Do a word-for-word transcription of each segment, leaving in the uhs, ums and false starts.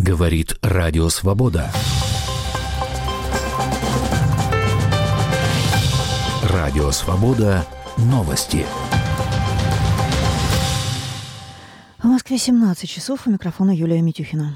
Говорит Радио Свобода. Радио Свобода. Новости. В Москве семнадцать часов. У микрофона Юлия Митюхина.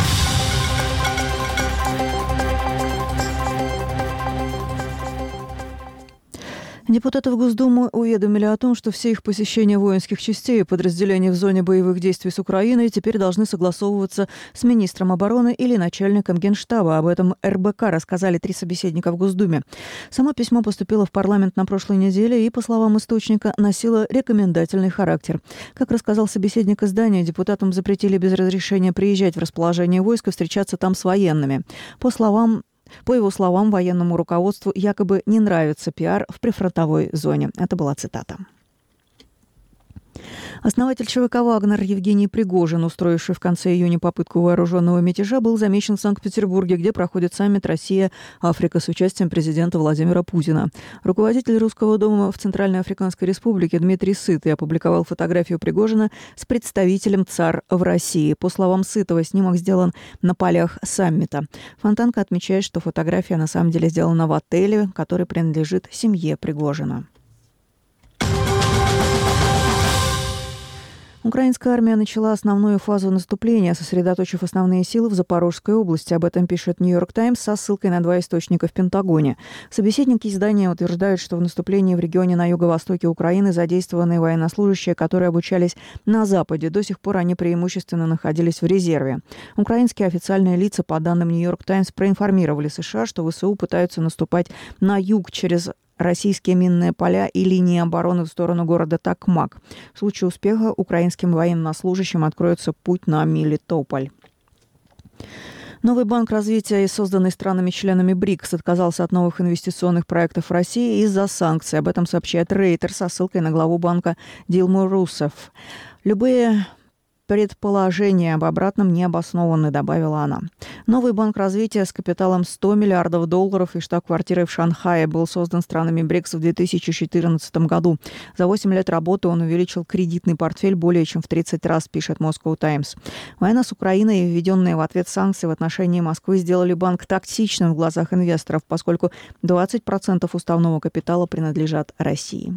Депутаты в Госдуму уведомили о том, что все их посещения воинских частей и подразделений в зоне боевых действий с Украиной теперь должны согласовываться с министром обороны или начальником Генштаба. Об этом эр бэ ка рассказали три собеседника в Госдуме. Само письмо поступило в парламент на прошлой неделе и, по словам источника, носило рекомендательный характер. Как рассказал собеседник издания, депутатам запретили без разрешения приезжать в расположение войск и встречаться там с военными. По словам По его словам, военному руководству якобы не нравится пиар в прифронтовой зоне. Это была цитата. Основатель че вэ ка «Вагнер» Евгений Пригожин, устроивший в конце июня попытку вооруженного мятежа, был замечен в Санкт-Петербурге, где проходит саммит «Россия-Африка» с участием президента Владимира Путина. Руководитель Русского дома в Центральной Африканской Республике Дмитрий Сытый опубликовал фотографию Пригожина с представителем ЦАР в России. По словам Сытого, снимок сделан на полях саммита. Фонтанка отмечает, что фотография на самом деле сделана в отеле, который принадлежит семье Пригожина. Украинская армия начала основную фазу наступления, сосредоточив основные силы в Запорожской области. Об этом пишет «Нью-Йорк Таймс» со ссылкой на два источника в Пентагоне. Собеседники издания утверждают, что в наступлении в регионе на юго-востоке Украины задействованы военнослужащие, которые обучались на Западе. До сих пор они преимущественно находились в резерве. Украинские официальные лица, по данным «Нью-Йорк Таймс», проинформировали США, что вэ эс у пытаются наступать на юг через российские минные поля и линии обороны в сторону города Токмак. В случае успеха украинским военнослужащим откроется путь на Мелитополь. Новый банк развития, созданный странами-членами БРИКС, отказался от новых инвестиционных проектов в России из-за санкций. Об этом сообщает Рейтер со ссылкой на главу банка Дилму Русефф. Любые предположения об обратном не обоснованы, добавила она. Новый банк развития с капиталом сто миллиардов долларов и штаб-квартирой в Шанхае был создан странами БРИКС в две тысячи четырнадцатом году. За восемь лет работы он увеличил кредитный портфель более чем в тридцать раз, пишет Moscow Times. Война с Украиной и введенные в ответ санкции в отношении Москвы сделали банк токсичным в глазах инвесторов, поскольку двадцать процентов уставного капитала принадлежат России.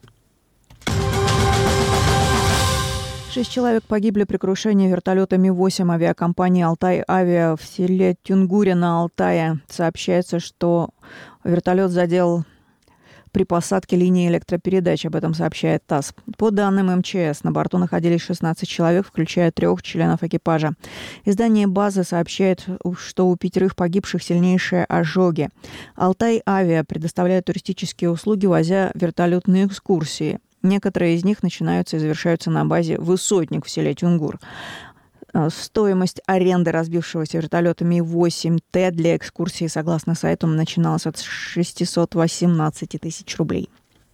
Шесть человек погибли при крушении вертолета Ми восемь авиакомпании «Алтай-Авиа» в селе Тюнгуре на Алтае. Сообщается, что вертолет задел при посадке линии электропередач. Об этом сообщает ТАСС. По данным эм че эс, на борту находились шестнадцать человек, включая трех членов экипажа. Издание «Базы» сообщает, что у пятерых погибших сильнейшие ожоги. «Алтай-Авиа» предоставляет туристические услуги, возя вертолетные экскурсии. Некоторые из них начинаются и завершаются на базе «Высотник» в селе Тюнгур. Стоимость аренды разбившегося вертолета Ми восемь Т для экскурсии, согласно сайту, начиналась от шестьсот восемнадцать тысяч рублей.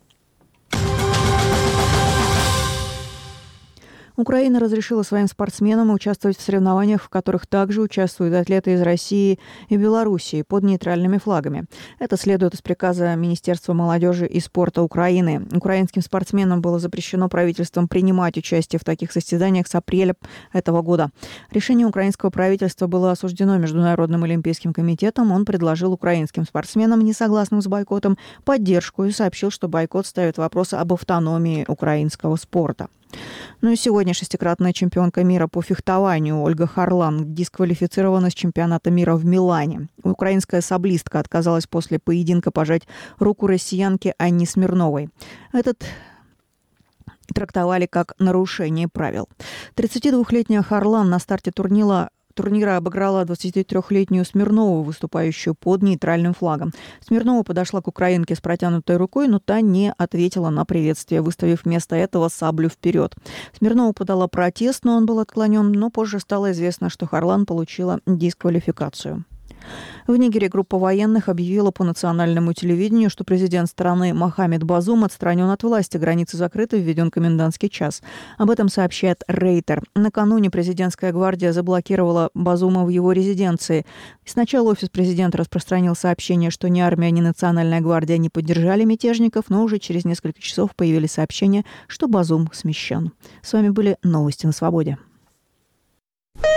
Украина разрешила своим спортсменам участвовать в соревнованиях, в которых также участвуют атлеты из России и Белоруссии под нейтральными флагами. Это следует из приказа Министерства молодежи и спорта Украины. Украинским спортсменам было запрещено правительством принимать участие в таких состязаниях с апреля этого года. Решение украинского правительства было осуждено Международным олимпийским комитетом. Он предложил украинским спортсменам, не согласным с бойкотом, поддержку и сообщил, что бойкот ставит вопрос об автономии украинского спорта. Ну и сегодня шестикратная чемпионка мира по фехтованию Ольга Харлан дисквалифицирована с чемпионата мира в Милане. Украинская саблистка отказалась после поединка пожать руку россиянке Анне Смирновой. Этот трактовали как нарушение правил. тридцатидвухлетняя Харлан на старте турнира Турнира обыграла двадцатитрёхлетнюю Смирнову, выступающую под нейтральным флагом. Смирнова подошла к украинке с протянутой рукой, но та не ответила на приветствие, выставив вместо этого саблю вперед. Смирнова подала протест, но он был отклонен, но позже стало известно, что Харлан получила дисквалификацию. В Нигере группа военных объявила по национальному телевидению, что президент страны Мохаммед Базум отстранен от власти, границы закрыты, введен комендантский час. Об этом сообщает Рейтер. Накануне президентская гвардия заблокировала Базума в его резиденции. Сначала офис президента распространил сообщение, что ни армия, ни национальная гвардия не поддержали мятежников, но уже через несколько часов появились сообщения, что Базум смещен. С вами были новости на Свободе.